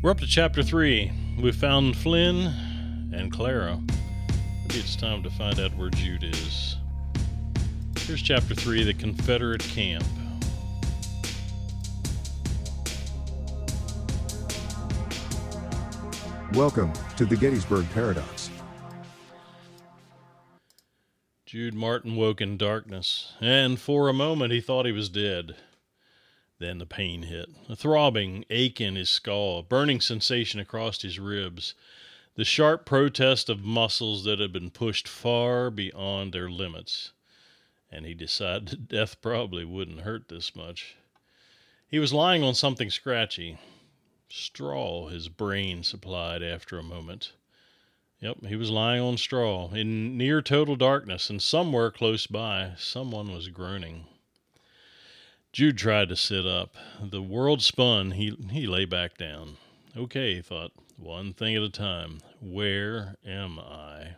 We're up to Chapter 3. We've found Flynn and Clara. Maybe it's time to find out where Jude is. Here's Chapter 3, The Confederate Camp. Welcome to the Gettysburg Paradox. Jude Martin woke in darkness, and for a moment he thought he was dead. Then the pain hit, a throbbing ache in his skull, a burning sensation across his ribs, the sharp protest of muscles that had been pushed far beyond their limits. And he decided death probably wouldn't hurt this much. He was lying on something scratchy. Straw, his brain supplied after a moment. Yep, he was lying on straw, in near total darkness, and somewhere close by, someone was groaning. Jude tried to sit up. The world spun. He lay back down. Okay, he thought, one thing at a time. Where am I?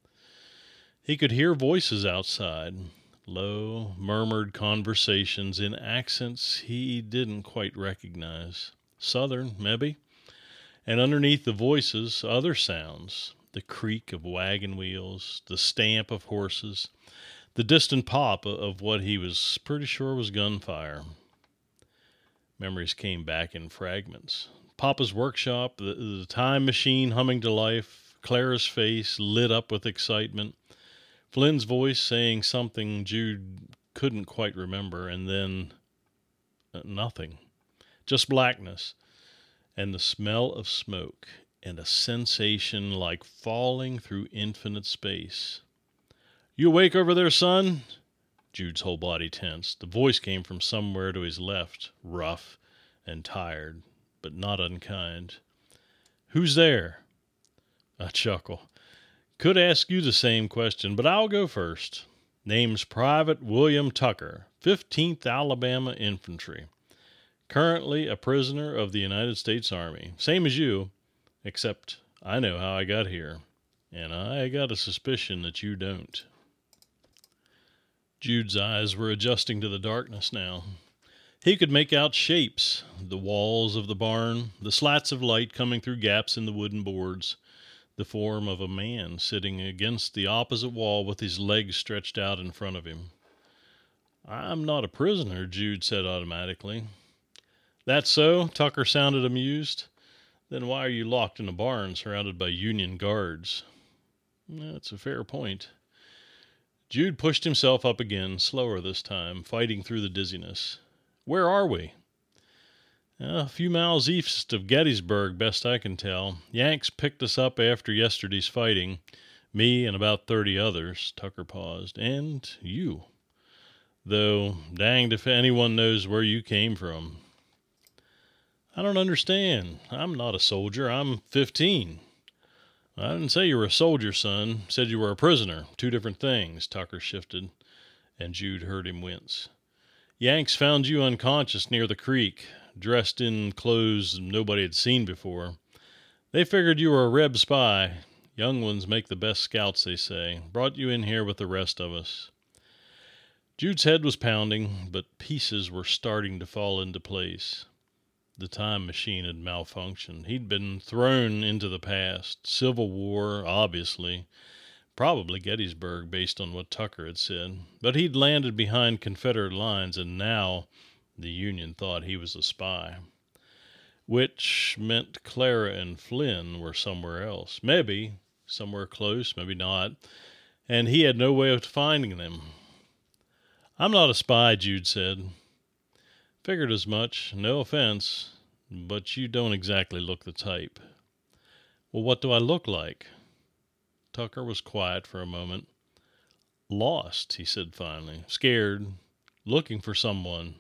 He could hear voices outside, low, murmured conversations in accents he didn't quite recognize. Southern, maybe. And underneath the voices, other sounds. The creak of wagon wheels, the stamp of horses, the distant pop of what he was pretty sure was gunfire. Memories came back in fragments. Papa's workshop, the time machine humming to life, Clara's face lit up with excitement, Flynn's voice saying something Jude couldn't quite remember, and then nothing. Just blackness, and the smell of smoke, and a sensation like falling through infinite space. You awake over there, son? Jude's whole body tensed. The voice came from somewhere to his left, rough and tired, but not unkind. Who's there? A chuckle. Could ask you the same question, but I'll go first. Name's Private William Tucker, 15th Alabama Infantry. Currently a prisoner of the United States Army. Same as you, except I know how I got here, and I got a suspicion that you don't. Jude's eyes were adjusting to the darkness now. He could make out shapes, the walls of the barn, the slats of light coming through gaps in the wooden boards, the form of a man sitting against the opposite wall with his legs stretched out in front of him. I'm not a prisoner, Jude said automatically. That's so? Tucker sounded amused. Then why are you locked in a barn surrounded by Union guards? That's a fair point. Jude pushed himself up again, slower this time, fighting through the dizziness. Where are we? A few miles east of Gettysburg, best I can tell. Yanks picked us up after yesterday's fighting. Me and about 30 others. Tucker paused. And you. Though, danged if anyone knows where you came from. I don't understand. I'm not a soldier. I'm 15. I didn't say you were a soldier, son. Said you were a prisoner. Two different things. Tucker shifted, and Jude heard him wince. Yanks found you unconscious near the creek, dressed in clothes nobody had seen before. They figured you were a Reb spy. Young ones make the best scouts, they say. Brought you in here with the rest of us. Jude's head was pounding, but pieces were starting to fall into place. The time machine had malfunctioned. He'd been thrown into the past. Civil War, obviously. Probably Gettysburg, based on what Tucker had said. But he'd landed behind Confederate lines, and now the Union thought he was a spy. Which meant Clara and Flynn were somewhere else. Maybe somewhere close, maybe not. And he had no way of finding them. I'm not a spy, Jude said. Figured as much. No offense, but you don't exactly look the type. Well, what do I look like? Tucker was quiet for a moment. Lost, he said finally. Scared. Looking for someone.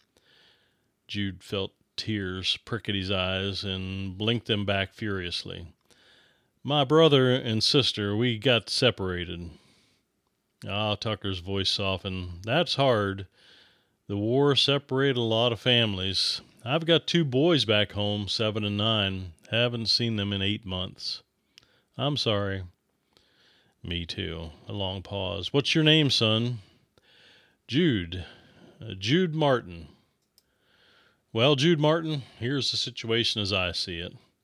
Jude felt tears prick at his eyes and blinked them back furiously. My brother and sister, we got separated. Tucker's voice softened. That's hard. The war separated a lot of families. I've got 2 boys back home, 7 and 9. Haven't seen them in 8 months. I'm sorry. Me too. A long pause. What's your name, son? Jude. Jude Martin. Well, Jude Martin, here's the situation as I see it.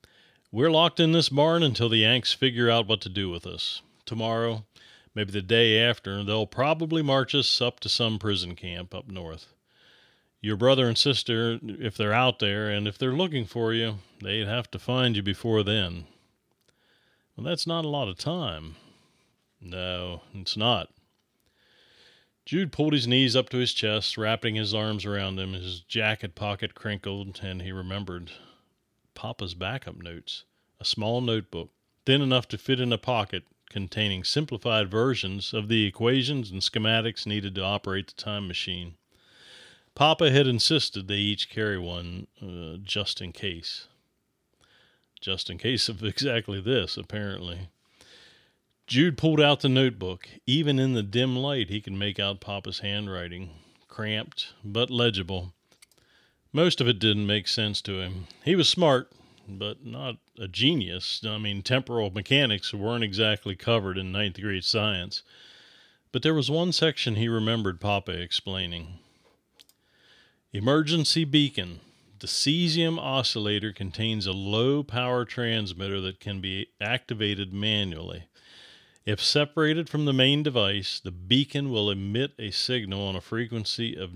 We're locked in this barn until the Yanks figure out what to do with us. Tomorrow, maybe the day after, they'll probably march us up to some prison camp up north. Your brother and sister, if they're out there, and if they're looking for you, they'd have to find you before then. Well, that's not a lot of time. No, it's not. Jude pulled his knees up to his chest, wrapping his arms around him. His jacket pocket crinkled, and he remembered Papa's backup notes. A small notebook, thin enough to fit in a pocket, containing simplified versions of the equations and schematics needed to operate the time machine. Papa had insisted they each carry one, just in case. Just in case of exactly this, apparently. Jude pulled out the notebook. Even in the dim light, he could make out Papa's handwriting, cramped but legible. Most of it didn't make sense to him. He was smart, but not a genius. Temporal mechanics weren't exactly covered in ninth grade science. But there was one section he remembered Papa explaining. Emergency beacon. The cesium oscillator contains a low-power transmitter that can be activated manually. If separated from the main device, the beacon will emit a signal on a frequency of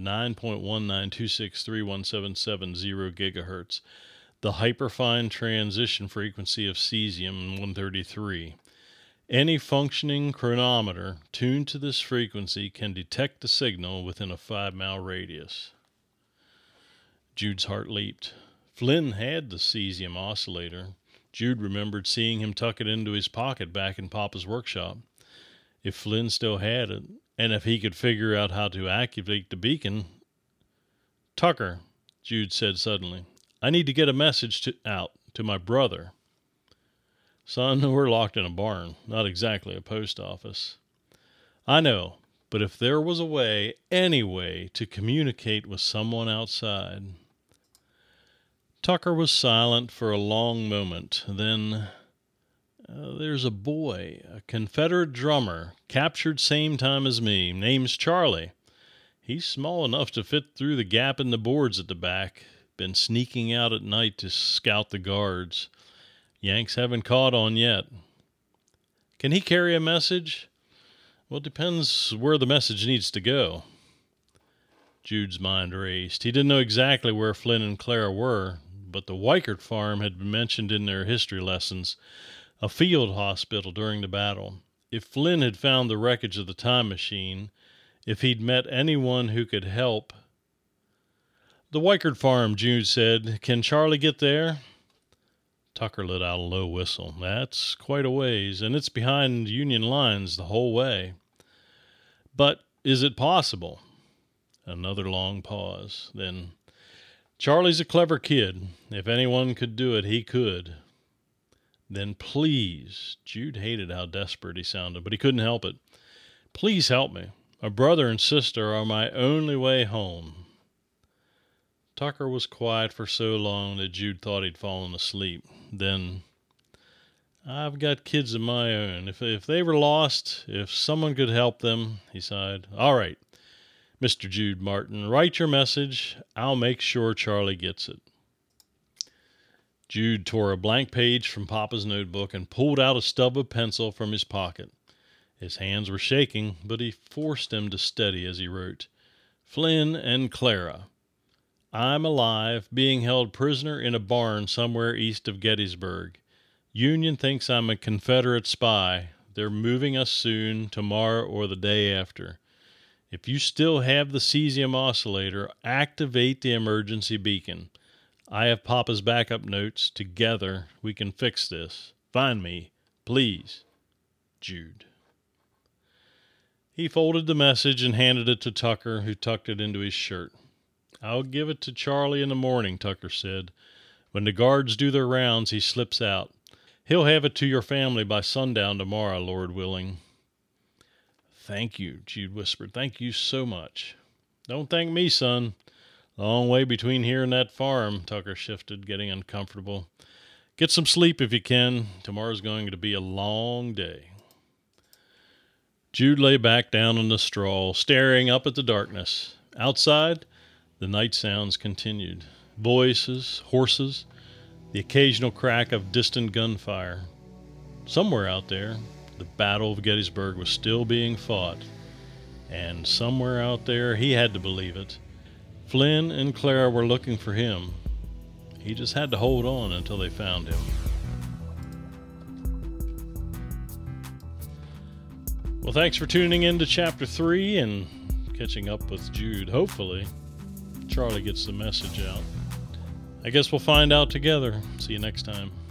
9.192631770 gigahertz, the hyperfine transition frequency of cesium-133. Any functioning chronometer tuned to this frequency can detect the signal within a 5-mile radius. Jude's heart leaped. Flynn had the cesium oscillator. Jude remembered seeing him tuck it into his pocket back in Papa's workshop. If Flynn still had it, and if he could figure out how to activate the beacon... Tucker, Jude said suddenly, I need to get a message out to my brother. Son, we're locked in a barn, not exactly a post office. I know, but if there was a way, any way, to communicate with someone outside... Tucker was silent for a long moment. Then, there's a boy, a Confederate drummer, captured same time as me. Name's Charlie. He's small enough to fit through the gap in the boards at the back. Been sneaking out at night to scout the guards. Yanks haven't caught on yet. Can he carry a message? Well, it depends where the message needs to go. Jude's mind raced. He didn't know exactly where Flynn and Clara were, but the Weichert farm had been mentioned in their history lessons, a field hospital during the battle. If Flynn had found the wreckage of the time machine, if he'd met anyone who could help... The Weichert farm, Jude said. Can Charlie get there? Tucker let out a low whistle. That's quite a ways, and it's behind Union lines the whole way. But is it possible? Another long pause. Then... Charlie's a clever kid. If anyone could do it, he could. Then please, Jude hated how desperate he sounded, but he couldn't help it. Please help me. My brother and sister are my only way home. Tucker was quiet for so long that Jude thought he'd fallen asleep. Then, I've got kids of my own. If they were lost, if someone could help them, he sighed. All right. Mr. Jude Martin, write your message. I'll make sure Charlie gets it. Jude tore a blank page from Papa's notebook and pulled out a stub of pencil from his pocket. His hands were shaking, but he forced them to steady as he wrote. Flynn and Clara. I'm alive, being held prisoner in a barn somewhere east of Gettysburg. Union thinks I'm a Confederate spy. They're moving us soon, tomorrow or the day after. If you still have the cesium oscillator, activate the emergency beacon. I have Papa's backup notes. Together, we can fix this. Find me, please. Jude. He folded the message and handed it to Tucker, who tucked it into his shirt. I'll give it to Charlie in the morning, Tucker said. When the guards do their rounds, he slips out. He'll have it to your family by sundown tomorrow, Lord willing. Thank you, Jude whispered. Thank you so much. Don't thank me, son. Long way between here and that farm, Tucker shifted, getting uncomfortable. Get some sleep if you can. Tomorrow's going to be a long day. Jude lay back down on the straw, staring up at the darkness. Outside, the night sounds continued. Voices, horses, the occasional crack of distant gunfire. Somewhere out there, the Battle of Gettysburg was still being fought, and somewhere out there, he had to believe it, Flynn and Clara were looking for him. He just had to hold on until they found him. Well, thanks for tuning in to Chapter 3 and catching up with Jude. Hopefully, Charlie gets the message out. I guess we'll find out together. See you next time.